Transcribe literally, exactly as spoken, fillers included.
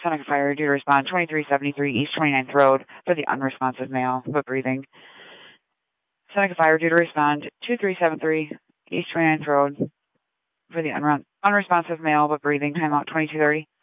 Seneca Fire, due to respond twenty-three seventy-three East twenty-ninth Road for the unresponsive male, but breathing. Seneca Fire, due to respond two three seven three East twenty-ninth Road for the unre unresponsive male, but breathing. Timeout twenty-two thirty.